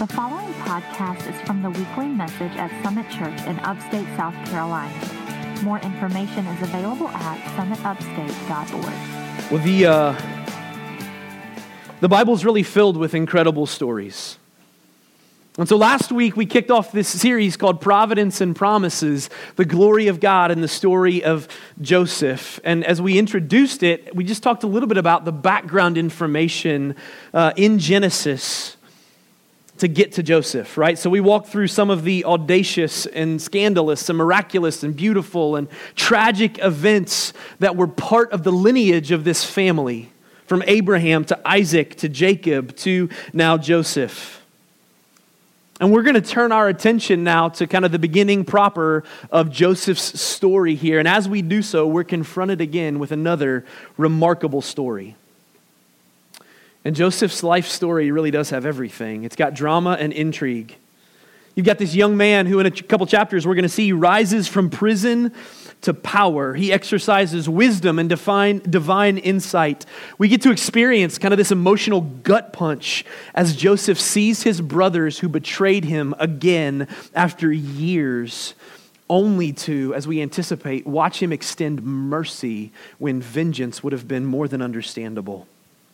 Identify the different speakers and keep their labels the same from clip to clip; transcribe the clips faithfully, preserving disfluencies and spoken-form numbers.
Speaker 1: The following podcast is from the weekly message at Summit Church in upstate South Carolina. More information is available at summit upstate dot org.
Speaker 2: Well, the uh, the Bible's really filled with incredible stories. And so last week we kicked off this series called Providence and Promises, the glory of God and the story of Joseph. And as we introduced it, we just talked a little bit about the background information uh, in Genesis to get to Joseph, right? So we walked through some of the audacious and scandalous and miraculous and beautiful and tragic events that were part of the lineage of this family, from Abraham to Isaac to Jacob to now Joseph. And we're going to turn our attention now to kind of the beginning proper of Joseph's story here. And as we do so, we're confronted again with another remarkable story. And Joseph's life story really does have everything. It's got drama and intrigue. You've got this young man who in a couple chapters we're going to see rises from prison to power. He exercises wisdom and divine, divine insight. We get to experience kind of this emotional gut punch as Joseph sees his brothers who betrayed him again after years, only to, as we anticipate, watch him extend mercy when vengeance would have been more than understandable.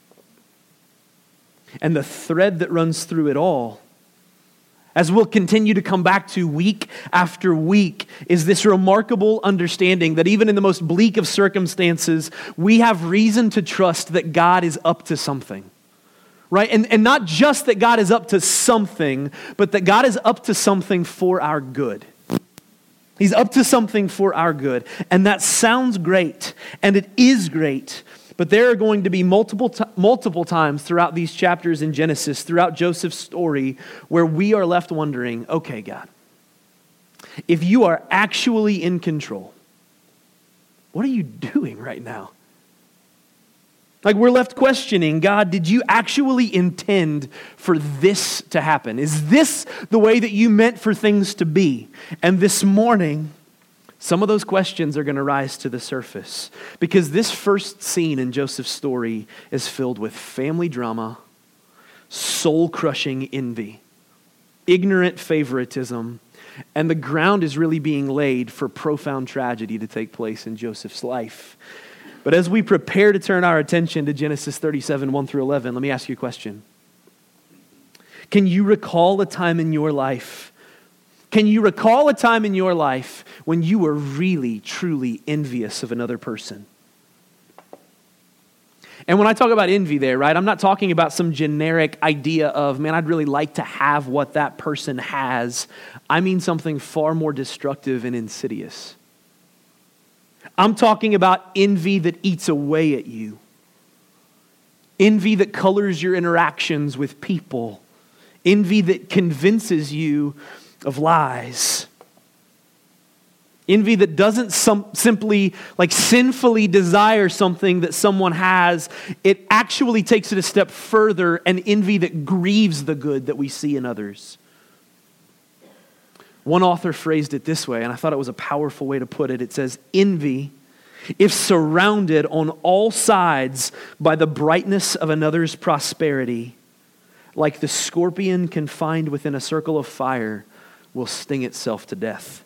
Speaker 2: And the thread that runs through it all, as we'll continue to come back to week after week, is this remarkable understanding that even in the most bleak of circumstances, we have reason to trust that God is up to something, right? And, and not just that God is up to something, but that God is up to something for our good. He's up to something for our good. And that sounds great, and it is great. But there are going to be multiple t- multiple times throughout these chapters in Genesis, throughout Joseph's story, where we are left wondering, okay, God, if you are actually in control, what are you doing right now? Like, we're left questioning, God, did you actually intend for this to happen? Is this the way that you meant for things to be? And this morning, some of those questions are going to rise to the surface because this first scene in Joseph's story is filled with family drama, soul-crushing envy, ignorant favoritism, and the ground is really being laid for profound tragedy to take place in Joseph's life. But as we prepare to turn our attention to Genesis thirty-seven, one through eleven, let me ask you a question. Can you recall a time in your life Can you recall a time in your life when you were really, truly envious of another person? And when I talk about envy there, right, I'm not talking about some generic idea of, man, I'd really like to have what that person has. I mean something far more destructive and insidious. I'm talking about envy that eats away at you. Envy that colors your interactions with people. Envy that convinces you of lies. Envy that doesn't some, simply like sinfully desire something that someone has. It actually takes it a step further, an envy that grieves the good that we see in others. One author phrased it this way, and I thought it was a powerful way to put it. It says, envy, if surrounded on all sides by the brightness of another's prosperity, like the scorpion confined within a circle of fire, will sting itself to death.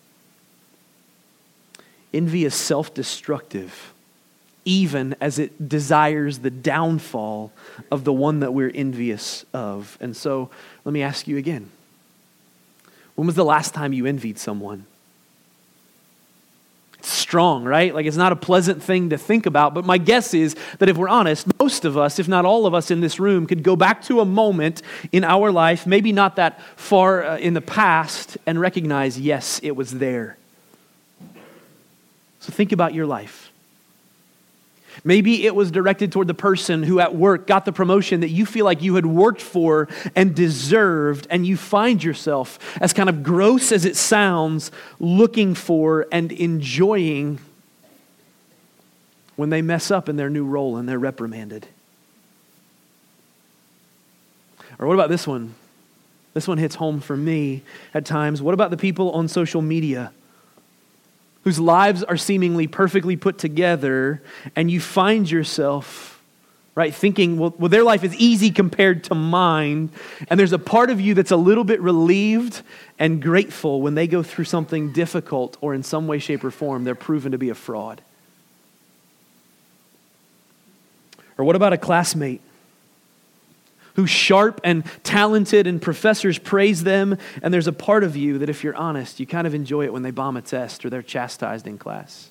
Speaker 2: Envy is self-destructive, even as it desires the downfall of the one that we're envious of. And so, let me ask you again. When was the last time you envied someone? It's strong, right? Like, it's not a pleasant thing to think about, but my guess is that if we're honest, most of us, if not all of us in this room, could go back to a moment in our life, maybe not that far uh, in the past, and recognize, yes, it was there. So think about your life. Maybe it was directed toward the person who at work got the promotion that you feel like you had worked for and deserved, and you find yourself, as kind of gross as it sounds, looking for and enjoying when they mess up in their new role and they're reprimanded. Or what about this one? This one hits home for me at times. What about the people on social media whose lives are seemingly perfectly put together, and you find yourself right? Thinking, well, well, their life is easy compared to mine. And there's a part of you that's a little bit relieved and grateful when they go through something difficult or in some way, shape, or form, they're proven to be a fraud. Or what about a classmate who's sharp and talented and professors praise them, and there's a part of you that, if you're honest, you kind of enjoy it when they bomb a test or they're chastised in class?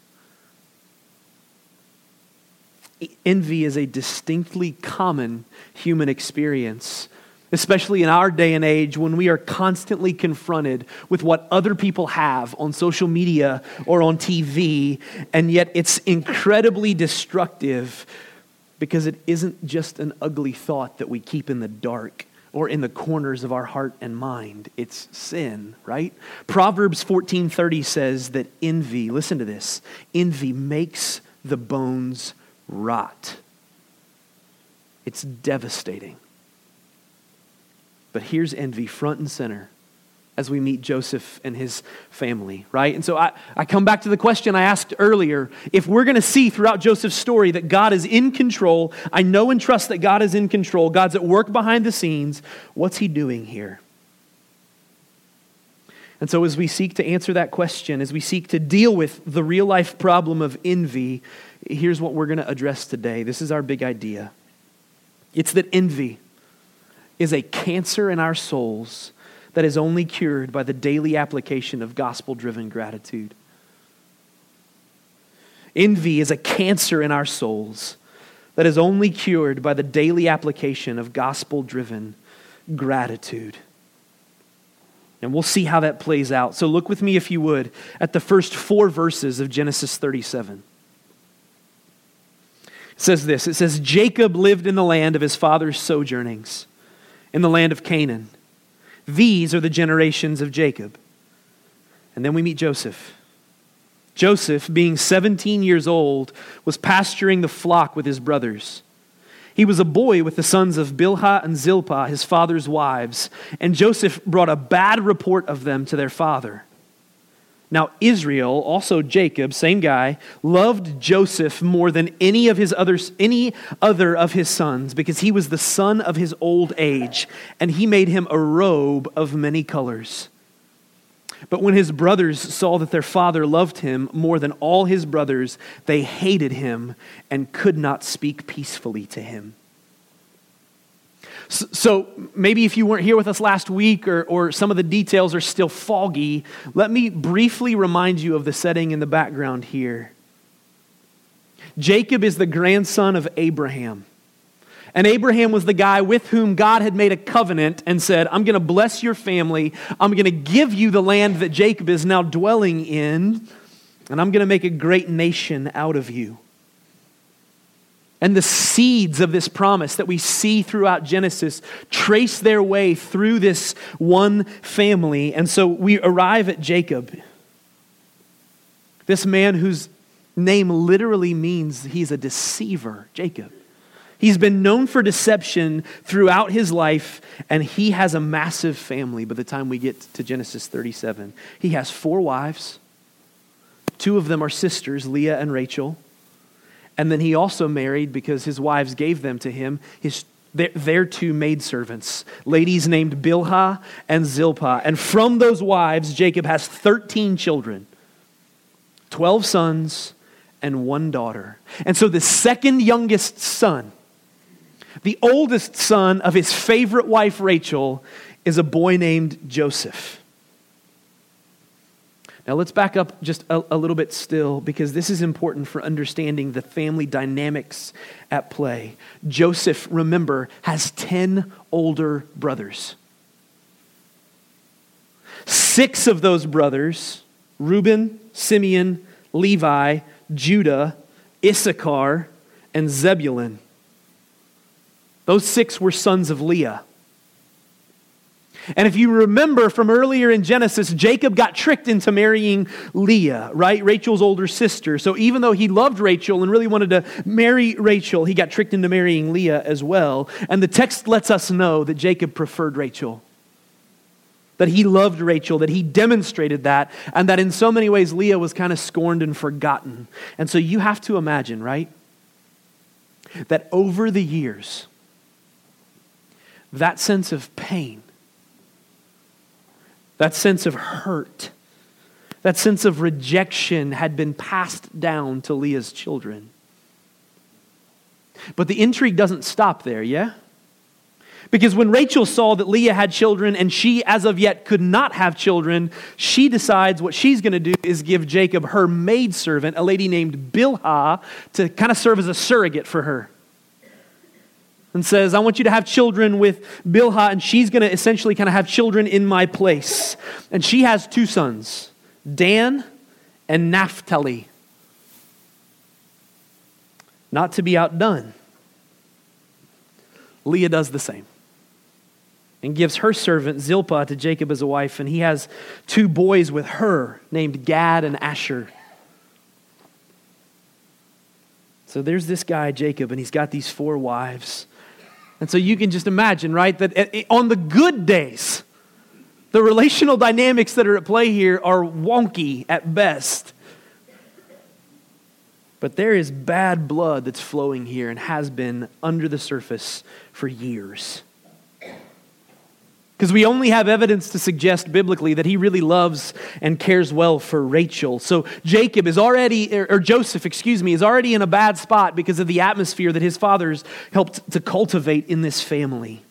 Speaker 2: Envy is a distinctly common human experience, especially in our day and age when we are constantly confronted with what other people have on social media or on T V, and yet it's incredibly destructive because it isn't just an ugly thought that we keep in the dark or in the corners of our heart and mind. It's sin, right? Proverbs fourteen thirty says that envy, listen to this, envy makes the bones rot. It's devastating. But here's envy front and center as we meet Joseph and his family, right? And so I, I come back to the question I asked earlier. If we're going to see throughout Joseph's story that God is in control, I know and trust that God is in control, God's at work behind the scenes, what's he doing here? And so as we seek to answer that question, as we seek to deal with the real life problem of envy, here's what we're going to address today. This is our big idea. It's that envy is a cancer in our souls that is only cured by the daily application of gospel-driven gratitude. Envy is a cancer in our souls that is only cured by the daily application of gospel-driven gratitude. And we'll see how that plays out. So look with me, if you would, at the first four verses of Genesis thirty-seven. It says this, it says, Jacob lived in the land of his father's sojournings, in the land of Canaan. These are the generations of Jacob. And then we meet Joseph. Joseph, being seventeen years old, was pasturing the flock with his brothers. He was a boy with the sons of Bilhah and Zilpah, his father's wives, and Joseph brought a bad report of them to their father. Now Israel, also Jacob, same guy, loved Joseph more than any of his others, any other of his sons, because he was the son of his old age, and he made him a robe of many colors. But when his brothers saw that their father loved him more than all his brothers, they hated him and could not speak peacefully to him. So maybe if you weren't here with us last week or, or some of the details are still foggy, let me briefly remind you of the setting in the background here. Jacob is the grandson of Abraham. And Abraham was the guy with whom God had made a covenant and said, I'm going to bless your family. I'm going to give you the land that Jacob is now dwelling in. And I'm going to make a great nation out of you. And the seeds of this promise that we see throughout Genesis trace their way through this one family. And so we arrive at Jacob, this man whose name literally means he's a deceiver, Jacob. He's been known for deception throughout his life, and he has a massive family by the time we get to Genesis thirty-seven. He has four wives. Two of them are sisters, Leah and Rachel. And then he also married, because his wives gave them to him, his their, their two maidservants, ladies named Bilhah and Zilpah. And from those wives, Jacob has thirteen children, twelve sons and one daughter. And so the second youngest son, the oldest son of his favorite wife, Rachel, is a boy named Joseph. Now let's back up just a, a little bit still, because this is important for understanding the family dynamics at play. Joseph, remember, has ten older brothers. Six of those brothers, Reuben, Simeon, Levi, Judah, Issachar, and Zebulun. Those six were sons of Leah. And if you remember from earlier in Genesis, Jacob got tricked into marrying Leah, right? Rachel's older sister. So even though he loved Rachel and really wanted to marry Rachel, he got tricked into marrying Leah as well. And the text lets us know that Jacob preferred Rachel, that he loved Rachel, that he demonstrated that, and that in so many ways Leah was kind of scorned and forgotten. And so you have to imagine, right? that over the years, that sense of pain, that sense of hurt, that sense of rejection had been passed down to Leah's children. But the intrigue doesn't stop there, yeah? Because when Rachel saw that Leah had children and she as of yet could not have children, she decides what she's going to do is give Jacob her maidservant, a lady named Bilhah, to kind of serve as a surrogate for her. And says, I want you to have children with Bilhah, and she's going to essentially kind of have children in my place. And she has two sons, Dan and Naphtali. Not to be outdone, Leah does the same and gives her servant Zilpah to Jacob as a wife, and he has two boys with her named Gad and Asher. So there's this guy, Jacob, and he's got these four wives. And so you can just imagine, right, that on the good days, the relational dynamics that are at play here are wonky at best. But there is bad blood that's flowing here and has been under the surface for years. Because we only have evidence to suggest biblically that he really loves and cares well for Rachel. So Jacob is already, or Joseph, excuse me, is already in a bad spot because of the atmosphere that his fathers helped to cultivate in this family.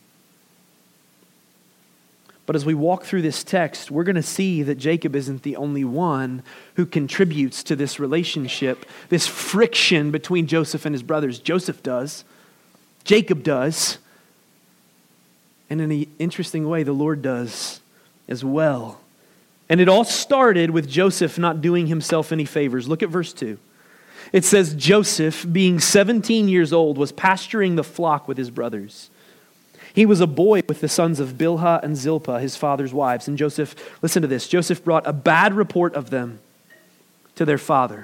Speaker 2: But as we walk through this text, we're going to see that Jacob isn't the only one who contributes to this relationship, this friction between Joseph and his brothers. Joseph does. Jacob does. And in an interesting way, the Lord does as well. And it all started with Joseph not doing himself any favors. Look at verse two. It says, Joseph, being seventeen years old, was pasturing the flock with his brothers. He was a boy with the sons of Bilhah and Zilpah, his father's wives. And Joseph, listen to this, Joseph brought a bad report of them to their father.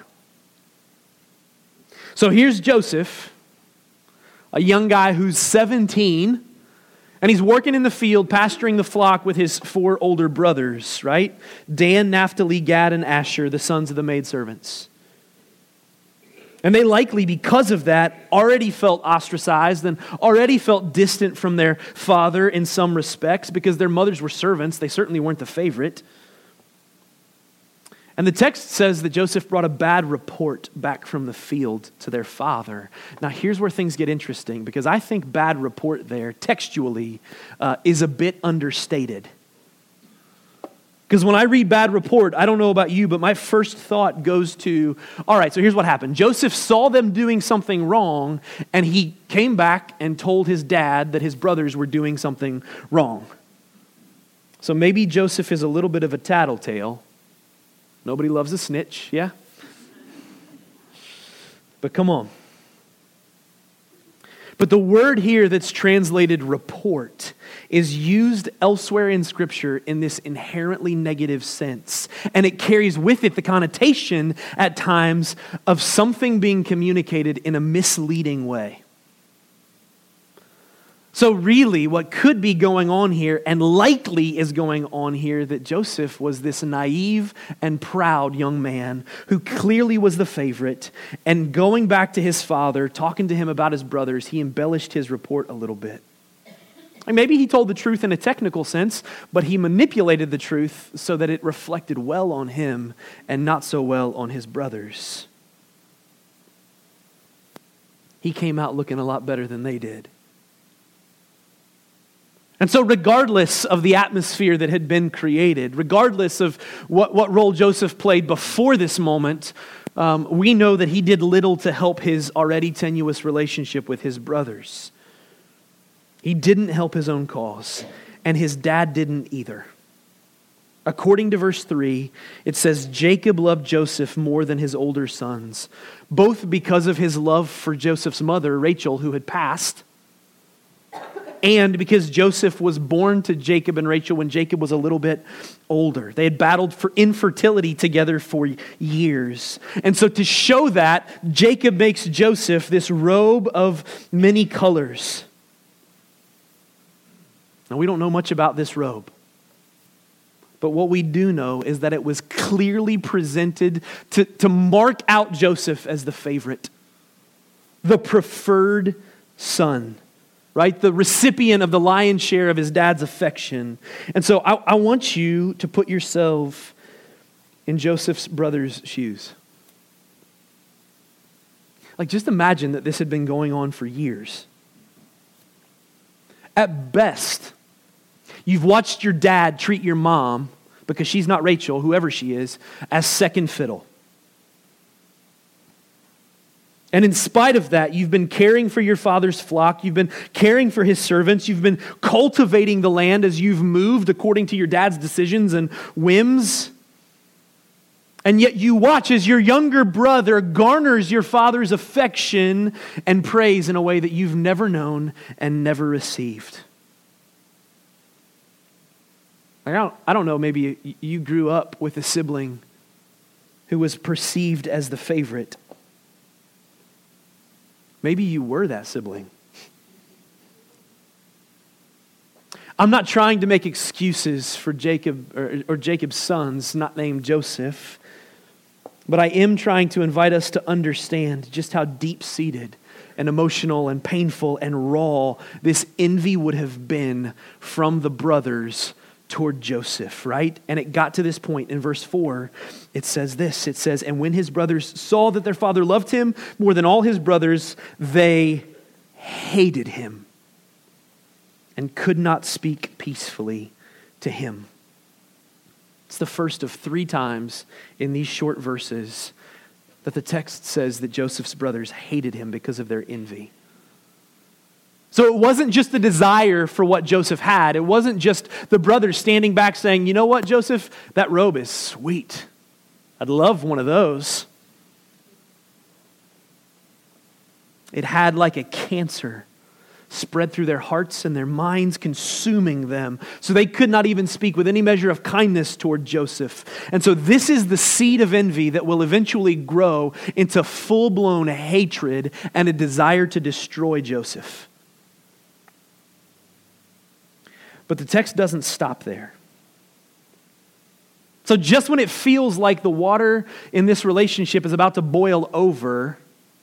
Speaker 2: So here's Joseph, a young guy who's seventeen, and he's working in the field, pasturing the flock with his four older brothers, right? Dan, Naphtali, Gad, and Asher, the sons of the maidservants. And they likely, because of that, already felt ostracized and already felt distant from their father in some respects because their mothers were servants. They certainly weren't the favorite. And the text says that Joseph brought a bad report back from the field to their father. Now, here's where things get interesting, because I think bad report there, textually, uh, is a bit understated. Because when I read bad report, I don't know about you, but my first thought goes to, all right, so here's what happened. Joseph saw them doing something wrong, and he came back and told his dad that his brothers were doing something wrong. So maybe Joseph is a little bit of a tattletale. Nobody loves a snitch, yeah? But come on. But the word here that's translated report is used elsewhere in Scripture in this inherently negative sense. And it carries with it the connotation at times of something being communicated in a misleading way. So really, what could be going on here, and likely is going on here, that Joseph was this naive and proud young man who clearly was the favorite, and going back to his father, talking to him about his brothers, he embellished his report a little bit. And maybe he told the truth in a technical sense, but he manipulated the truth so that it reflected well on him and not so well on his brothers. He came out looking a lot better than they did. And so regardless of the atmosphere that had been created, regardless of what, what role Joseph played before this moment, um, we know that he did little to help his already tenuous relationship with his brothers. He didn't help his own cause, and his dad didn't either. According to verse three, it says, Jacob loved Joseph more than his older sons, both because of his love for Joseph's mother, Rachel, who had passed, and because Joseph was born to Jacob and Rachel when Jacob was a little bit older. They had battled for infertility together for years. And so to show that, Jacob makes Joseph this robe of many colors. Now, we don't know much about this robe. But what we do know is that it was clearly presented to, to mark out Joseph as the favorite. the preferred son, right? The recipient of the lion's share of his dad's affection. And so I, I want you to put yourself in Joseph's brother's shoes. Like, just imagine that this had been going on for years. At best, you've watched your dad treat your mom, because she's not Rachel, whoever she is, as second fiddle. And in spite of that, you've been caring for your father's flock, you've been caring for his servants, you've been cultivating the land as you've moved according to your dad's decisions and whims. And yet you watch as your younger brother garners your father's affection and praise in a way that you've never known and never received. I don't, I don't know, maybe you grew up with a sibling who was perceived as the favorite. Maybe you were that sibling. I'm not trying to make excuses for Jacob or, or Jacob's sons, not named Joseph, but I am trying to invite us to understand just how deep-seated and emotional and painful and raw this envy would have been from the brothers toward Joseph, right? And it got to this point in verse four. It says this, it says, and when his brothers saw that their father loved him more than all his brothers, they hated him and could not speak peacefully to him. It's the first of three times in these short verses that the text says that Joseph's brothers hated him because of their envy. So it wasn't just the desire for what Joseph had. It wasn't just the brothers standing back saying, you know what, Joseph, that robe is sweet. I'd love one of those. It had like a cancer spread through their hearts and their minds, consuming them. So they could not even speak with any measure of kindness toward Joseph. And so this is the seed of envy that will eventually grow into full-blown hatred and a desire to destroy Joseph. But the text doesn't stop there. So just when it feels like the water in this relationship is about to boil over,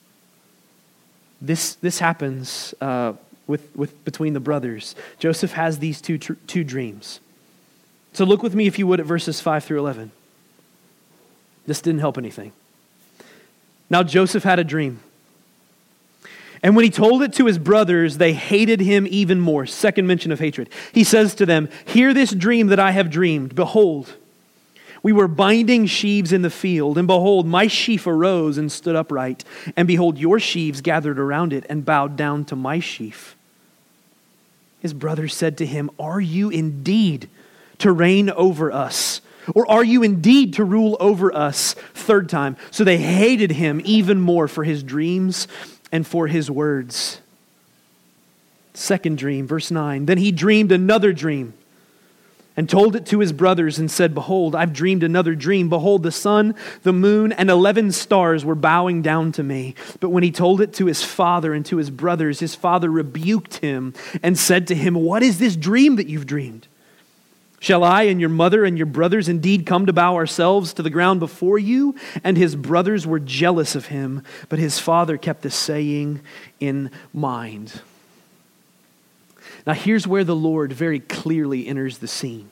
Speaker 2: this, this happens uh, with, with between the brothers. Joseph has these two, two dreams. So look with me, if you would, at verses five through eleven. This didn't help anything. Now Joseph had a dream. And when he told it to his brothers, they hated him even more. Second mention of hatred. He says to them, hear this dream that I have dreamed. Behold, we were binding sheaves in the field, and behold, my sheaf arose and stood upright. And behold, your sheaves gathered around it and bowed down to my sheaf. His brothers said to him, are you indeed to reign over us? Or are you indeed to rule over us? Third time. So they hated him even more for his dreams and for his words. Second dream, verse nine. Then he dreamed another dream and told it to his brothers and said, behold, I've dreamed another dream. Behold, the sun, the moon, and eleven stars were bowing down to me. But when he told it to his father and to his brothers, his father rebuked him and said to him, what is this dream that you've dreamed? Shall I and your mother and your brothers indeed come to bow ourselves to the ground before you? And his brothers were jealous of him, but his father kept the saying in mind. Now here's where the Lord very clearly enters the scene.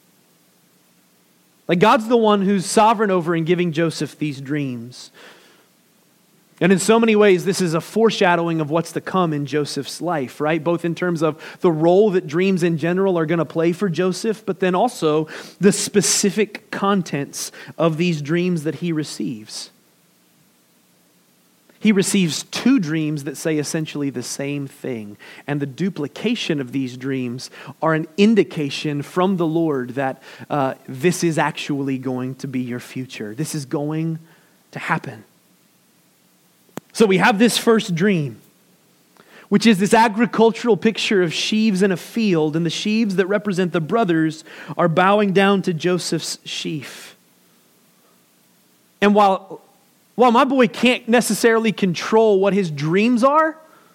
Speaker 2: Like, God's the one who's sovereign over and giving Joseph these dreams. And in so many ways, this is a foreshadowing of what's to come in Joseph's life, right? Both in terms of the role that dreams in general are going to play for Joseph, but then also the specific contents of these dreams that he receives. He receives two dreams that say essentially the same thing. And the duplication of these dreams are an indication from the Lord that uh, this is actually going to be your future. This is going to happen. So we have this first dream, which is this agricultural picture of sheaves in a field, and the sheaves that represent the brothers are bowing down to Joseph's sheaf. And while, while my boy can't necessarily control what his dreams are,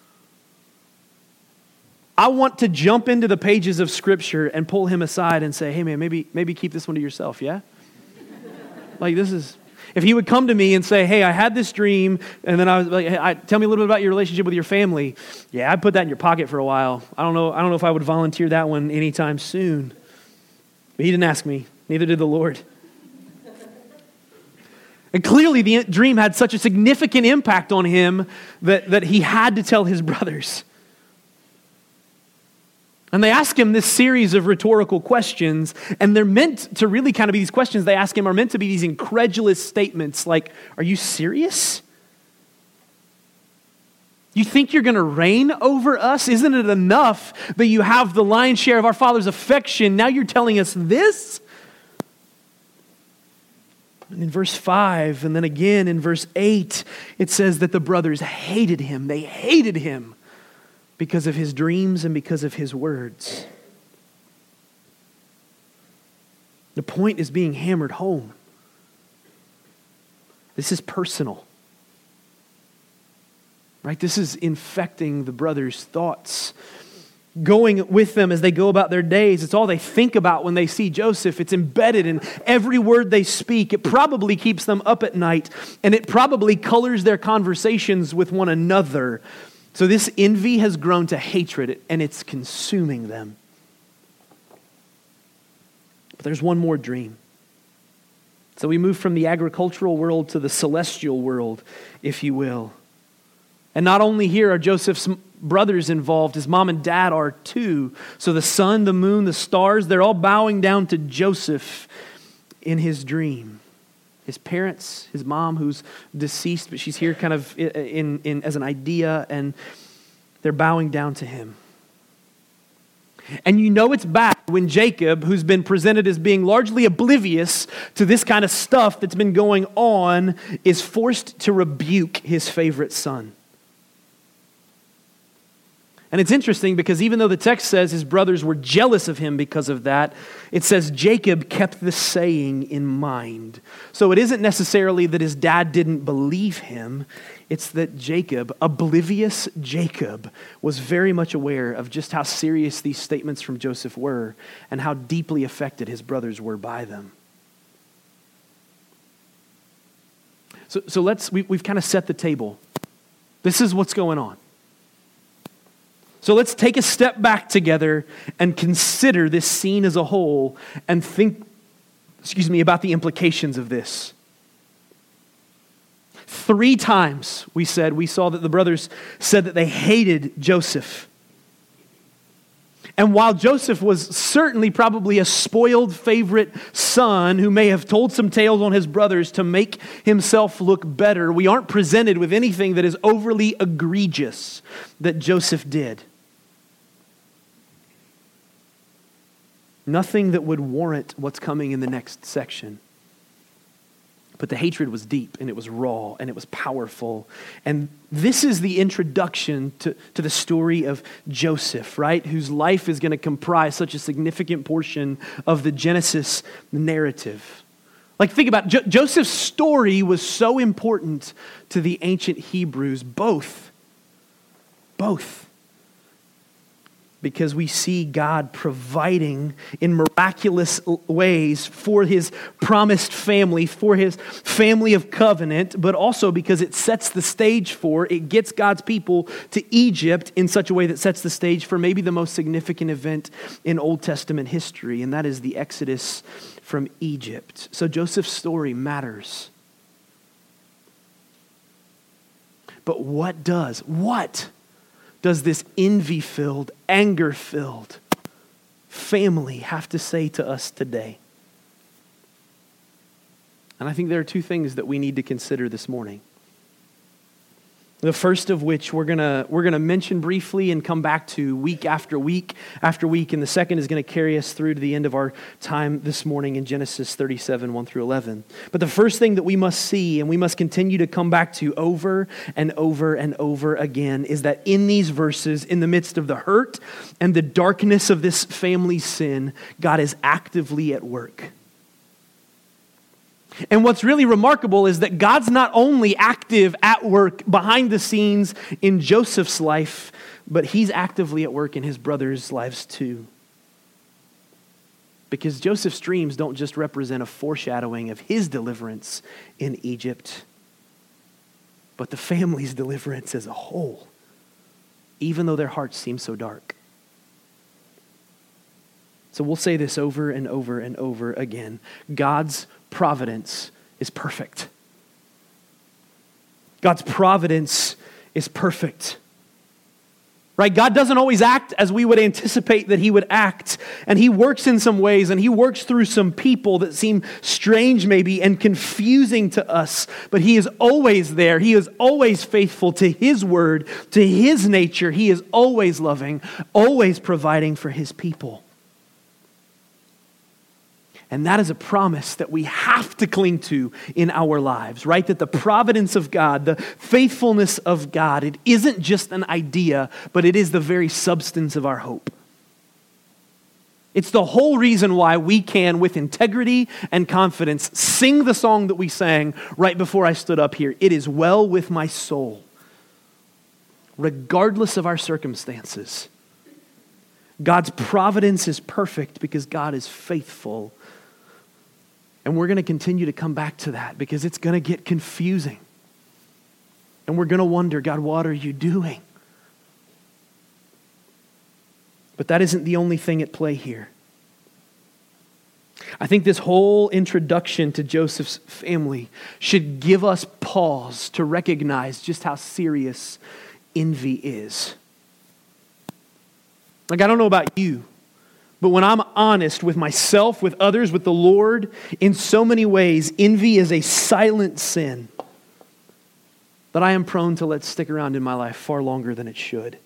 Speaker 2: I want to jump into the pages of Scripture and pull him aside and say, hey man, maybe, maybe keep this one to yourself, yeah? Like this is... If he would come to me and say, hey, I had this dream, and then I was like, hey, I, tell me a little bit about your relationship with your family. Yeah, I'd put that in your pocket for a while. I don't know, I don't know if I would volunteer that one anytime soon. But he didn't ask me. Neither did the Lord. And clearly the dream had such a significant impact on him that, that he had to tell his brothers. And they ask him this series of rhetorical questions, and they're meant to really kind of be these questions they ask him are meant to be these incredulous statements like, are you serious? You think you're going to reign over us? Isn't it enough that you have the lion's share of our Father's affection? Now you're telling us this? And in verse five, and then again in verse eight, it says that the brothers hated him. They hated him because of his dreams and because of his words. The point is being hammered home. This is personal. Right? This is infecting the brothers' thoughts. Going with them as they go about their days. It's all they think about when they see Joseph. It's embedded in every word they speak. It probably keeps them up at night, and it probably colors their conversations with one another. So this envy has grown to hatred, and it's consuming them. But there's one more dream. So we move from the agricultural world to the celestial world, if you will. And not only here are Joseph's brothers involved, his mom and dad are too. So the sun, the moon, the stars, they're all bowing down to Joseph in his dream. His parents, his mom who's deceased, but she's here kind of in, in as an idea, and they're bowing down to him. And you know it's bad when Jacob, who's been presented as being largely oblivious to this kind of stuff that's been going on, is forced to rebuke his favorite son. And it's interesting because even though the text says his brothers were jealous of him because of that, it says Jacob kept the saying in mind. So it isn't necessarily that his dad didn't believe him. It's that Jacob, oblivious Jacob, was very much aware of just how serious these statements from Joseph were and how deeply affected his brothers were by them. So, so let's, we, we've kind of set the table. This is what's going on. So let's take a step back together and consider this scene as a whole and think, excuse me, about the implications of this. Three times we said, we saw that the brothers said that they hated Joseph. And while Joseph was certainly probably a spoiled favorite son who may have told some tales on his brothers to make himself look better, we aren't presented with anything that is overly egregious that Joseph did. Nothing that would warrant what's coming in the next section. But the hatred was deep, and it was raw, and it was powerful. And this is the introduction to, to the story of Joseph, right? Whose life is going to comprise such a significant portion of the Genesis narrative. Like, think about it. Jo- Joseph's story was so important to the ancient Hebrews, both. Both. Because we see God providing in miraculous ways for his promised family, for his family of covenant, but also because it sets the stage for, it gets God's people to Egypt in such a way that sets the stage for maybe the most significant event in Old Testament history, and that is the Exodus from Egypt. So Joseph's story matters. But what does, what does this envy-filled, anger-filled family have to say to us today? And I think there are two things that we need to consider this morning. The first of which we're gonna we're gonna mention briefly and come back to week after week after week, and the second is going to carry us through to the end of our time this morning in Genesis thirty-seven, one through eleven. But the first thing that we must see and we must continue to come back to over and over and over again is that in these verses, in the midst of the hurt and the darkness of this family's sin, God is actively at work. And what's really remarkable is that God's not only active at work behind the scenes in Joseph's life, but he's actively at work in his brothers' lives too. Because Joseph's dreams don't just represent a foreshadowing of his deliverance in Egypt, but the family's deliverance as a whole, even though their hearts seem so dark. So we'll say this over and over and over again. God's providence is perfect. God's providence is perfect. Right? God doesn't always act as we would anticipate that he would act. And he works in some ways, and he works through some people that seem strange maybe and confusing to us. But he is always there. He is always faithful to his word, to his nature. He is always loving, always providing for his people. And that is a promise that we have to cling to in our lives, right? That the providence of God, the faithfulness of God, it isn't just an idea, but it is the very substance of our hope. It's the whole reason why we can, with integrity and confidence, sing the song that we sang right before I stood up here. It is well with my soul, regardless of our circumstances. God's providence is perfect because God is faithful. And we're going to continue to come back to that because it's going to get confusing. And we're going to wonder, God, what are you doing? But that isn't the only thing at play here. I think this whole introduction to Joseph's family should give us pause to recognize just how serious envy is. Like, I don't know about you, but when I'm honest with myself, with others, with the Lord, in so many ways, envy is a silent sin that I am prone to let stick around in my life far longer than it should.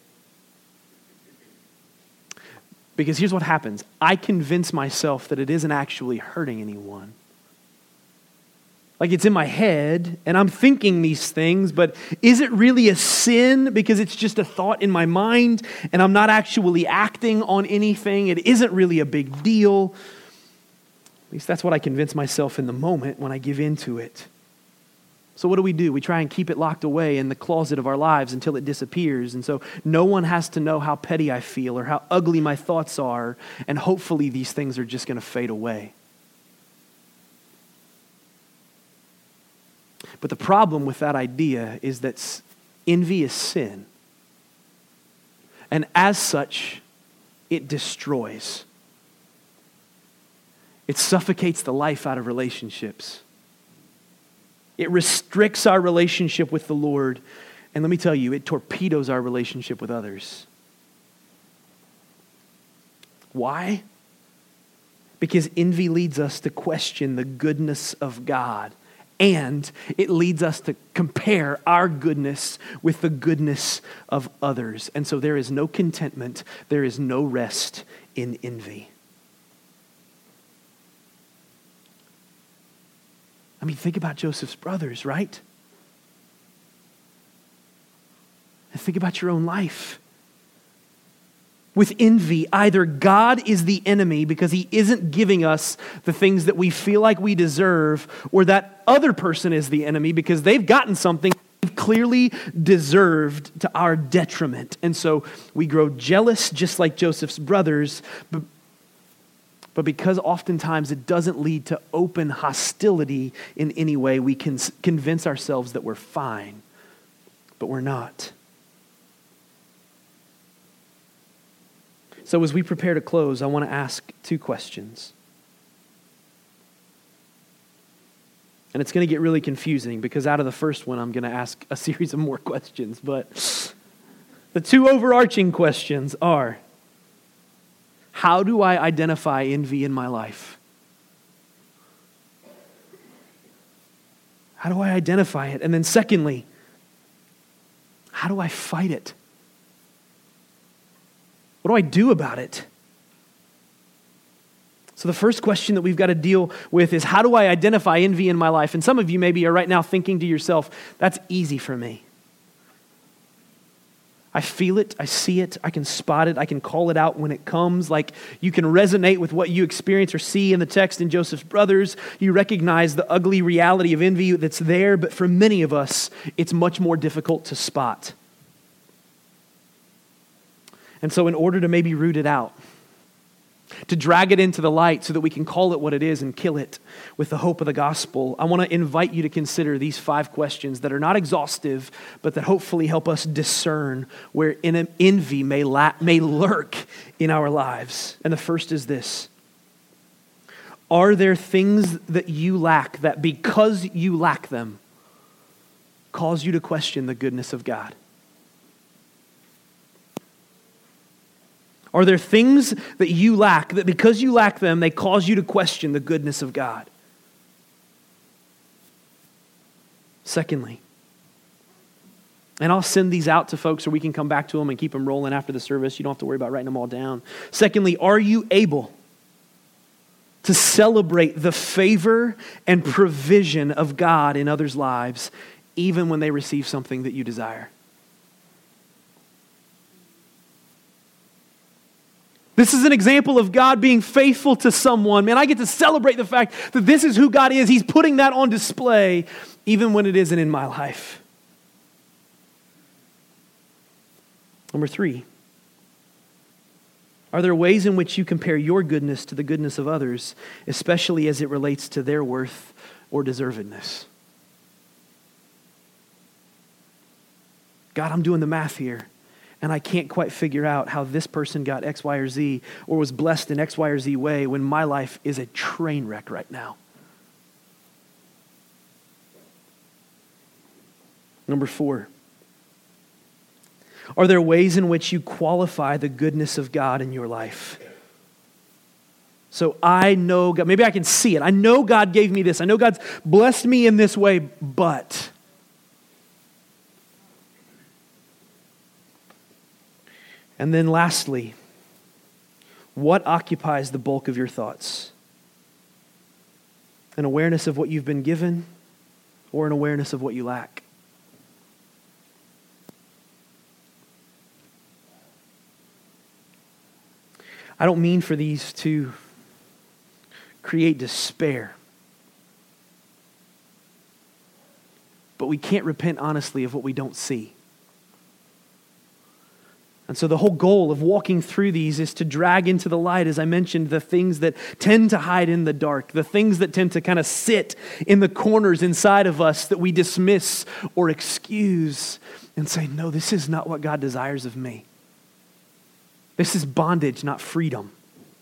Speaker 2: Because here's what happens. I convince myself that it isn't actually hurting anyone. Like, it's in my head, and I'm thinking these things, but is it really a sin because it's just a thought in my mind, and I'm not actually acting on anything? It isn't really a big deal. At least that's what I convince myself in the moment when I give into it. So what do we do? We try and keep it locked away in the closet of our lives until it disappears, and so no one has to know how petty I feel or how ugly my thoughts are, and hopefully these things are just going to fade away. But the problem with that idea is that envy is sin. And as such, it destroys. It suffocates the life out of relationships. It restricts our relationship with the Lord. And let me tell you, it torpedoes our relationship with others. Why? Because envy leads us to question the goodness of God. And it leads us to compare our goodness with the goodness of others. And so there is no contentment, there is no rest in envy. I mean, think about Joseph's brothers, right? And think about your own life. With envy, either God is the enemy because he isn't giving us the things that we feel like we deserve, or that other person is the enemy because they've gotten something they've clearly deserved to our detriment. And so we grow jealous just like Joseph's brothers, but, but because oftentimes it doesn't lead to open hostility in any way, we can convince ourselves that we're fine, but we're not. So as we prepare to close, I want to ask two questions. And it's going to get really confusing because out of the first one, I'm going to ask a series of more questions. But the two overarching questions are, how do I identify envy in my life? How do I identify it? And then secondly, how do I fight it? What do I do about it? So the first question that we've got to deal with is, how do I identify envy in my life? And some of you maybe are right now thinking to yourself, that's easy for me. I feel it, I see it, I can spot it, I can call it out when it comes. Like, you can resonate with what you experience or see in the text in Joseph's brothers. You recognize the ugly reality of envy that's there, but for many of us, it's much more difficult to spot. And so in order to maybe root it out, to drag it into the light so that we can call it what it is and kill it with the hope of the gospel, I want to invite you to consider these five questions that are not exhaustive, but that hopefully help us discern where envy may, la- may lurk in our lives. And the first is this. Are there things that you lack that because you lack them cause you to question the goodness of God? Are there things that you lack that because you lack them, they cause you to question the goodness of God? Secondly, and I'll send these out to folks so we can come back to them and keep them rolling after the service. You don't have to worry about writing them all down. Secondly, are you able to celebrate the favor and provision of God in others' lives, even when they receive something that you desire? This is an example of God being faithful to someone. Man, I get to celebrate the fact that this is who God is. He's putting that on display, even when it isn't in my life. Number three. Are there ways in which you compare your goodness to the goodness of others, especially as it relates to their worth or deservedness? God, I'm doing the math here, and I can't quite figure out how this person got X, Y, or Z, or was blessed in X, Y, or Z way when my life is a train wreck right now. Number four. Are there ways in which you qualify the goodness of God in your life? So I know God, maybe I can see it. I know God gave me this. I know God's blessed me in this way, but. And then lastly, what occupies the bulk of your thoughts? An awareness of what you've been given or an awareness of what you lack? I don't mean for these to create despair. But we can't repent honestly of what we don't see. And so the whole goal of walking through these is to drag into the light, as I mentioned, the things that tend to hide in the dark, the things that tend to kind of sit in the corners inside of us that we dismiss or excuse and say, no, this is not what God desires of me. This is bondage, not freedom.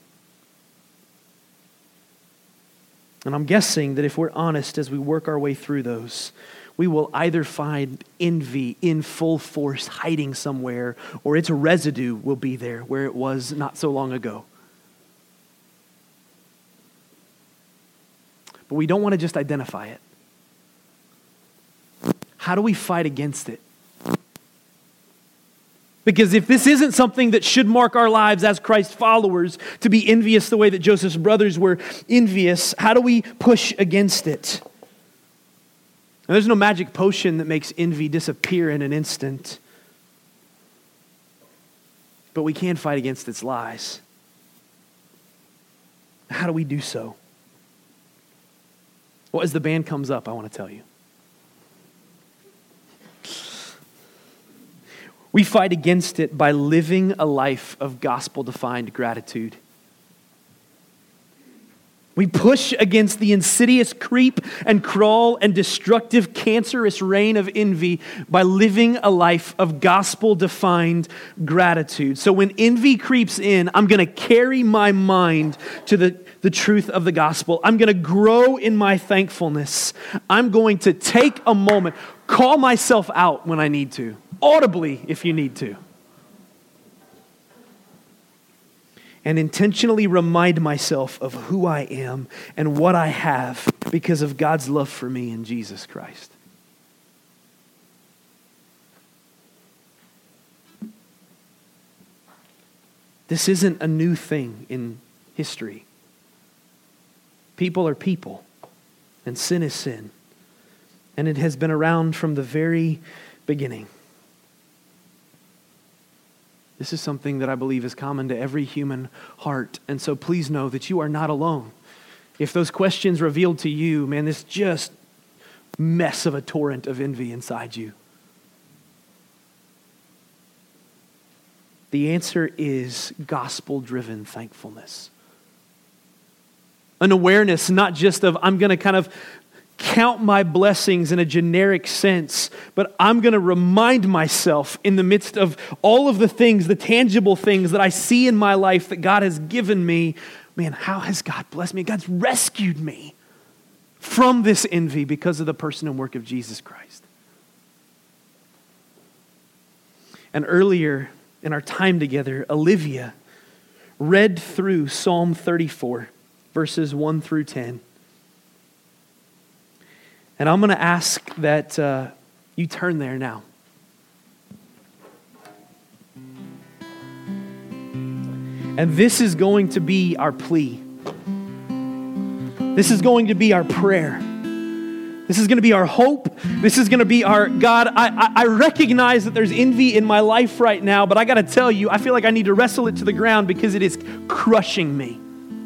Speaker 2: And I'm guessing that if we're honest as we work our way through those, we will either find envy in full force hiding somewhere, or its residue will be there where it was not so long ago. But we don't want to just identify it. How do we fight against it? Because if this isn't something that should mark our lives as Christ followers, to be envious the way that Joseph's brothers were envious, how do we push against it? Now, there's no magic potion that makes envy disappear in an instant. But we can fight against its lies. How do we do so? Well, as the band comes up, I want to tell you. We fight against it by living a life of gospel-defined gratitude. We push against the insidious creep and crawl and destructive cancerous reign of envy by living a life of gospel-defined gratitude. So when envy creeps in, I'm going to carry my mind to the, the truth of the gospel. I'm going to grow in my thankfulness. I'm going to take a moment, call myself out when I need to. Audibly, if you need to. And intentionally remind myself of who I am and what I have because of God's love for me in Jesus Christ. This isn't a new thing in history. People are people, and sin is sin. And it has been around from the very beginning. This is something that I believe is common to every human heart. And so please know that you are not alone. If those questions revealed to you, man, this just mess of a torrent of envy inside you. The answer is gospel-driven thankfulness. An awareness not just of I'm going to kind of count my blessings in a generic sense, but I'm going to remind myself in the midst of all of the things, the tangible things that I see in my life that God has given me, man, how has God blessed me? God's rescued me from this envy because of the person and work of Jesus Christ. And earlier in our time together, Olivia read through Psalm thirty-four, verses one through ten. And I'm going to ask that uh, you turn there now. And this is going to be our plea. This is going to be our prayer. This is going to be our hope. This is going to be our, God, I, I, I recognize that there's envy in my life right now, but I got to tell you, I feel like I need to wrestle it to the ground because it is crushing me.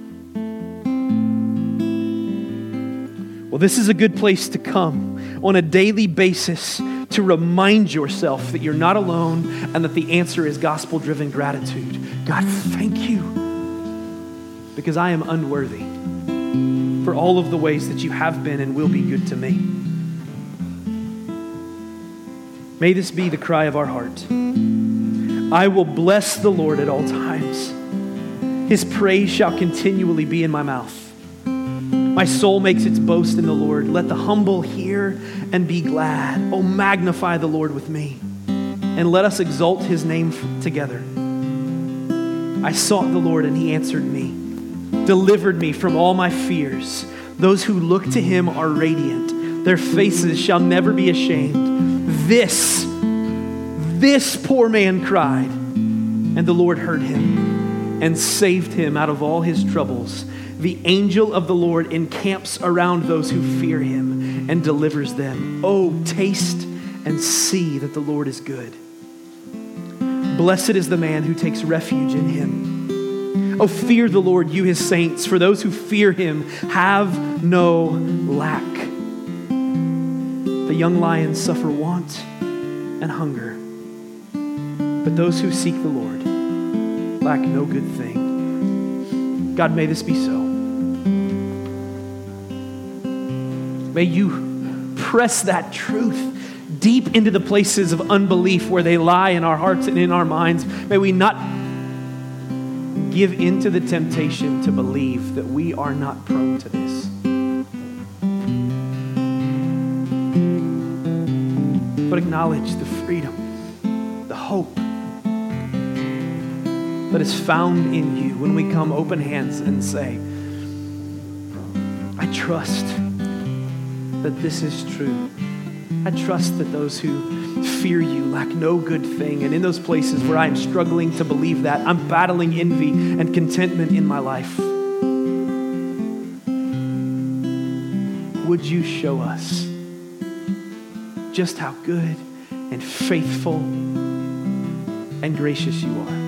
Speaker 2: Well, this is a good place to come on a daily basis to remind yourself that you're not alone and that the answer is gospel-driven gratitude. God, thank you because I am unworthy for all of the ways that you have been and will be good to me. May this be the cry of our heart. I will bless the Lord at all times. His praise shall continually be in my mouth. My soul makes its boast in the Lord. Let the humble hear and be glad. Oh, magnify the Lord with me, and let us exalt his name together. I sought the Lord, and he answered me, delivered me from all my fears. Those who look to him are radiant. Their faces shall never be ashamed. This, this poor man cried, and the Lord heard him and saved him out of all his troubles. The angel of the Lord encamps around those who fear him and delivers them. Oh, taste and see that the Lord is good. Blessed is the man who takes refuge in him. Oh, fear the Lord, you his saints, for those who fear him have no lack. The young lions suffer want and hunger, but those who seek the Lord lack no good thing. God, may this be so. May you press that truth deep into the places of unbelief where they lie in our hearts and in our minds. May we not give into the temptation to believe that we are not prone to this. But acknowledge the freedom, the hope that is found in you when we come open hands and say, I trust that this is true. I trust that those who fear you lack no good thing. And in those places where I'm struggling to believe that, I'm battling envy and contentment in my life. Would you show us just how good and faithful and gracious you are?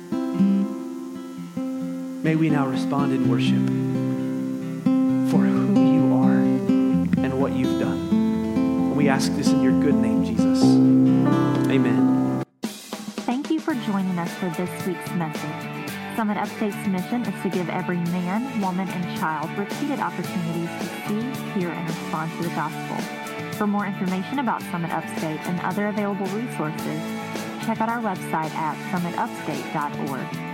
Speaker 2: May we now respond in worship for who you are and what you've done. And we ask this in your good name, Jesus. Amen.
Speaker 1: Thank you for joining us for this week's message. Summit Upstate's mission is to give every man, woman, and child repeated opportunities to see, hear, and respond to the gospel. For more information about Summit Upstate and other available resources, check out our website at summit upstate dot org.